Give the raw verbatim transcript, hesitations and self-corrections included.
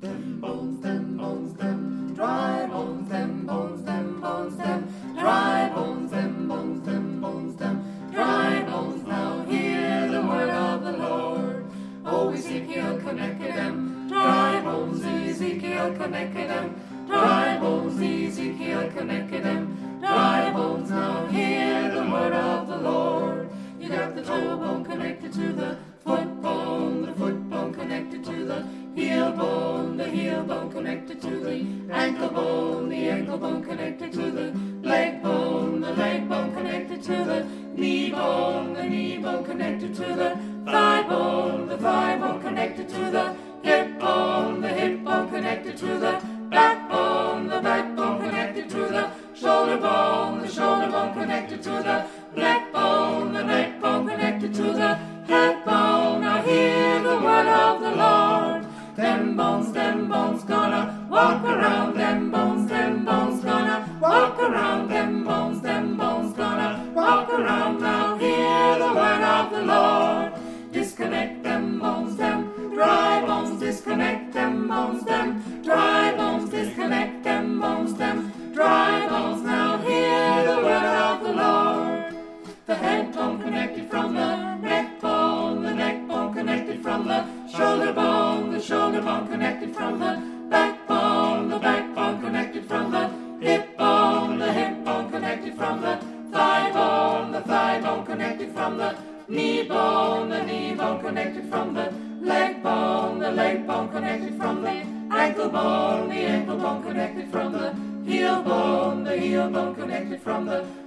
Them bones, them bones, them dry bones, them bones, them bones, them dry bones, them bones, them bones, them dry bones. Now hear the word of the Lord. Oh, Ezekiel connected them, dry bones. Ezekiel connected them, dry bones. Ezekiel connected them, dry bones. Now hear the word of the Lord. You got the toe bone connected to the foot bone, the foot bone connected to the heel bone, the heel bone connected to the ankle bone, the ankle bone connected to the leg bone, the leg bone connected to the knee bone, the knee bone connected to the thigh bone, the thigh bone connected to the hip bone, the hip bone connected to the backbone, the backbone connected to the shoulder bone, the shoulder bone connected to the neck bone, the neck bone connected to the head bone. Now hear the word of the Lord. Them bones, them bones gonna walk around. Them bones, them bones gonna walk around. Them bones, them bones gonna walk around. Now hear the word of the Lord. Disconnect them bones, them dry bones. Disconnect them bones, them dry bones. Disconnect them bones, them dry bones. Now hear the word of the Lord. The head bone connected from the neck bone, the neck bone connected from the shoulder bone, the shoulder bone connected from the backbone, the backbone connected from the hip bone, the hip bone connected from the thigh bone, the thigh bone connected from the knee bone, the knee bone connected from the leg bone, the leg bone connected from the ankle bone, the ankle bone connected from the heel bone, the heel bone connected from the